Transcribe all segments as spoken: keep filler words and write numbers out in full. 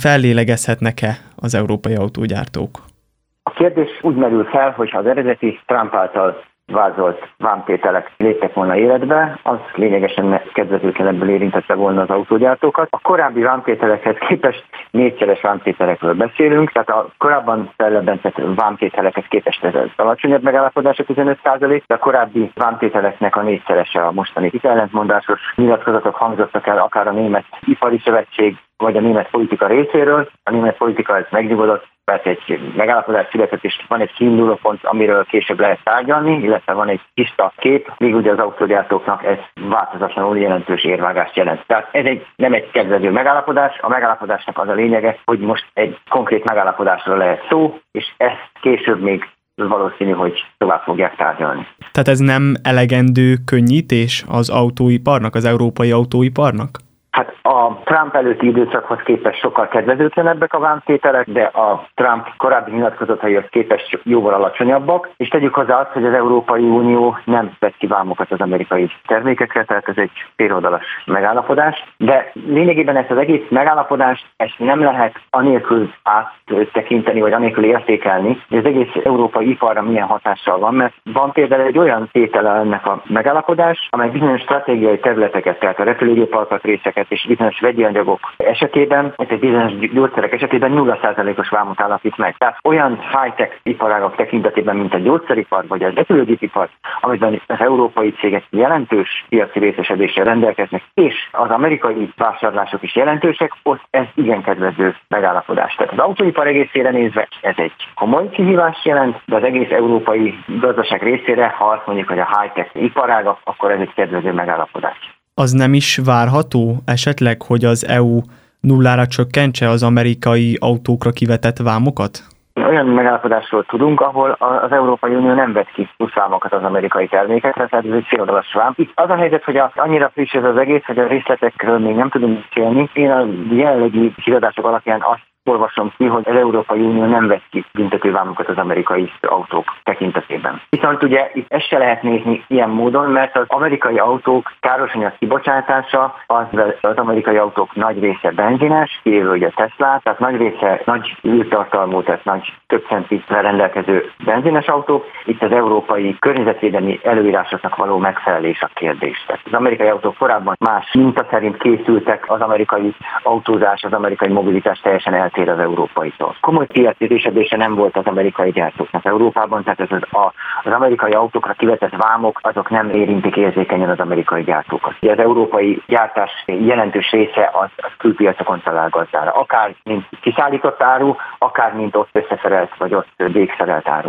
fellélegezhetnek-e az európai autógyártók? A kérdés úgy merül fel, hogy az eredeti Trump által vázolt vámtételek léptek volna életbe, az lényegesen kedvezőtlenebből érintette volna az autógyártókat. A korábbi vámtételekhez képest négyszeres vámtételekről beszélünk, tehát a korábban fellebbentett vámtételekhez képest ez az alacsonyabb megállapodás, a tizenöt százalék, de a korábbi vámtételeknek a négyszerese a mostani. Itt ellentmondásos nyilatkozatok hangzottak el, akár a Német Ipari Szövetség, vagy a német politika részéről. A német politika ez megnyugodott, mert egy megállapodás született, és van egy kiinduló pont, amiről később lehet tárgyalni, illetve van egy tiszta kép, míg ugye az autógyártóknak ez változatlanul jelentős érvágást jelent. Tehát ez egy, nem egy kedvező megállapodás, a megállapodásnak az a lényege, hogy most egy konkrét megállapodásról lehet szó, és ezt később még valószínű, hogy tovább fogják tárgyalni. Tehát ez nem elegendő könnyítés az autóiparnak, az európai autóiparnak? Hát a Trump előtti időszakhoz képest sokkal kedvezőtlenebbek a vámtételek, de a Trump korábbi nyilatkozataihoz képest jóval alacsonyabbak, és tegyük hozzá azt, hogy az Európai Unió nem vett ki vámokat az amerikai termékekre, tehát ez egy féloldalas megállapodás, de lényegében ezt az egész megállapodást ezt nem lehet anélkül áttekinteni, vagy anélkül értékelni, hogy az egész európai iparra milyen hatással van, mert van például egy olyan tétele ennek a megállapodás, amely bizonyos stratégiai területeket, tehát a repülőgép alkatrészeket és bizonyos vegyi anyagok esetében, egy bizonyos gyógyszerek esetében nulla százalékos vámot állapít meg. Tehát olyan high-tech iparágak tekintetében, mint a gyógyszeripar vagy a repülőgépipar, amiben az európai cégek jelentős piaci részesedéssel rendelkeznek, és az amerikai vásárlások is jelentősek, ott ez igen kedvező megállapodás. Tehát az autóipar egészére nézve ez egy komoly kihívást jelent, de az egész európai gazdaság részére, ha azt mondjuk, hogy a high-tech iparágak, akkor ez egy kedvező megállapodás. Az nem is várható esetleg, hogy az é u nullára csökkentse az amerikai autókra kivetett vámokat? Olyan megállapodásról tudunk, ahol az Európai Unió nem vett ki plusz vámokat az amerikai termékekre, tehát ez egy féloldalas vám. Itt az a helyzet, hogy annyira friss ez az egész, hogy a részletekről még nem tudunk beszélni. Én a jelenlegi híradások alapján azt olvasom ki, hogy az Európai Unió nem vesz ki büntetővámokat az amerikai autók tekintetében. Viszont ugye itt ezt se lehet nézni ilyen módon, mert az amerikai autók károsanyag kibocsátása, az, az amerikai autók nagy része benzines, kivéve ugye a Tesla, tehát nagy része nagy űrtartalmú, tehát nagy több centizre rendelkező benzines autók. Itt az európai környezetvédelmi előírásoknak való megfelelés a kérdés. Tehát az amerikai autók korábban más minta szerint készültek, az amerikai autózás, az amerikai mobilitás teljesen el az európaitól. Komoly piaci résedése nem volt az amerikai gyártóknak Európában, tehát ez az, a, az amerikai autókra kivetett vámok, azok nem érintik érzékenyen az amerikai gyártókat. Az európai gyártás jelentős része az, az külpiacokon talál gazdára. Akár mint kiszállított áru, akár mint ott összeszerelt vagy ott végszerelt áru.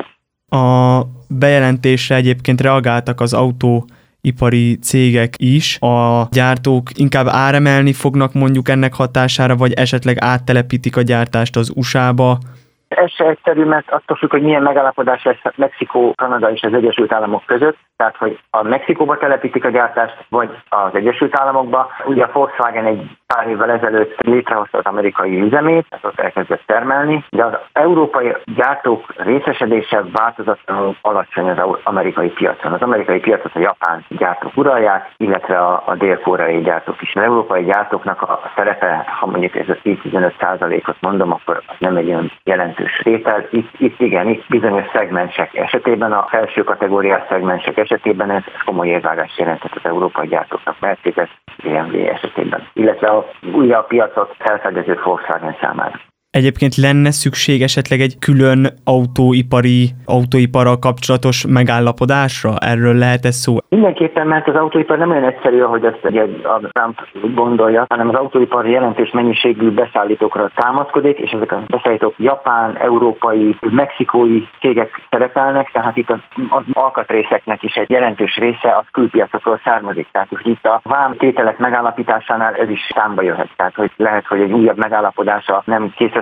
A bejelentésre egyébként reagáltak az autó ipari cégek is, a gyártók inkább áremelni fognak mondjuk ennek hatására, vagy esetleg áttelepítik a gyártást az u es á-ba? Ez se egyszerű, mert attól függ, hogy milyen megállapodás lesz Mexikó, Kanada és az Egyesült Államok között, tehát hogy a Mexikóba telepítik a gyártást, vagy az Egyesült Államokba. Ugye a Volkswagen egy pár évvel ezelőtt létrehozta az amerikai üzemét, tehát ott elkezdett termelni, de az európai gyártók részesedése változatlanul alacsony az amerikai piacon. Az amerikai piacot a japán gyártók uralják, illetve a, a dél-koreai gyártók is. Az európai gyártóknak a szerepe, ha mondjuk ez a tíz-tizenöt százalékot mondom, akkor az nem egy olyan jelentős rétel. Itt, itt igen, itt bizonyos szegmensek esetében, a felső kategóriás szegmensek esetében ez komoly érvágást jelentett az európai gyártóknak, Mercedes, bé em vé esetében, illetve a újabb piacot felfedező Volkswagen számára. Egyébként lenne szükség esetleg egy külön autóipari, autóiparral kapcsolatos megállapodásra? Erről lehet ez szó? Mindenképpen, mert az autóipar nem olyan egyszerű, ahogy ezt ugye a Trump gondolja, hanem az autóipar jelentős mennyiségű beszállítókra támaszkodik, és ezek a beszállítók japán, európai, mexikói cégek szerepelnek, tehát itt az, az alkatrészeknek is egy jelentős része az külpiacokról származik. Tehát itt a vám tételek megállapításánál ez is számba jöhet. Tehát hogy lehet, hogy egy újabb megállapodása nem kész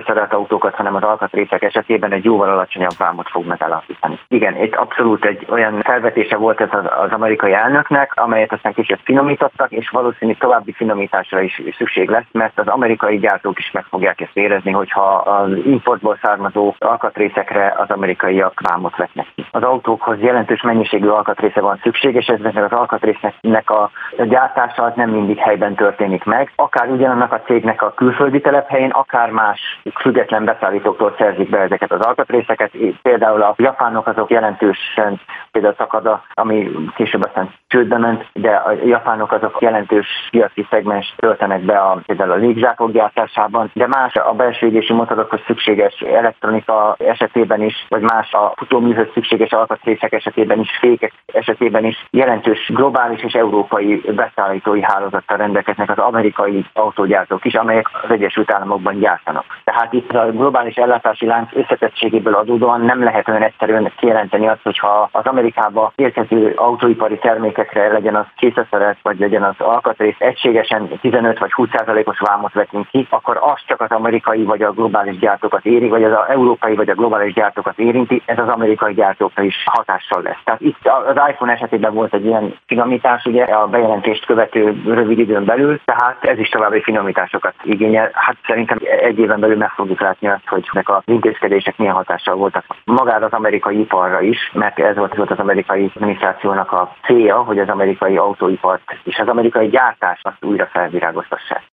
összeszerelt autókat, hanem az alkatrészek esetében egy jóval alacsonyabb vámot fog megállapítani. Igen, itt abszolút egy olyan felvetése volt ez az, az amerikai elnöknek, amelyet aztán kicsit finomítottak, és valószínűleg további finomításra is szükség lesz, mert az amerikai gyártók is meg fogják ezt érezni, hogyha az importból származó alkatrészekre az amerikaiak vámot vetnek ki. Az autókhoz jelentős mennyiségű alkatrésze van szükség, és ezeknek az alkatrésznek a gyártása az nem mindig helyben történik meg. Akár ugyanannak a cégnek a külföldi telephelyén, akár más független beszállítóktól szerzik be ezeket az alkatrészeket. Például a japánok azok jelentősen, például Takada, ami később aztán csődbe ment, de a japánok azok jelentős piaci szegmens töltenek be a, például a légzsákok gyártásában, de más a belső égési motorokhoz szükséges elektronika esetében is, vagy más a futóműhöz szükséges alkatrészek esetében is, fékek esetében is jelentős globális és európai beszállítói hálózattal rendelkeznek az amerikai autógyártók is, amelyek az Egyesült Államokban gyártanak. Tehát itt a globális ellátási lánc összetettségéből adódóan nem lehet olyan egyszerűen kijelenteni azt, hogyha az Amerikába érkező autóipari termékekre legyen az készletszerelt, vagy legyen az alkatrész egységesen tizenöt vagy húsz százalékos vámot vetünk ki, akkor az csak az amerikai vagy a globális gyártókat éri, vagy az, az európai vagy a globális gyártókat érinti, ez az amerikai gyártókra is hatással lesz. Tehát itt az iPhone esetében volt egy ilyen finomítás, ugye a bejelentést követő rövid időn belül, tehát ez is további finomításokat igényel. Hát szerintem egy éven belül meg fogjuk látni azt, hogy ezek az intézkedések milyen hatással voltak magára az amerikai iparra is, mert ez volt, volt az amerikai adminisztrációnak a célja, hogy az amerikai autóipart és az amerikai gyártást azt újra felvirágoztassák.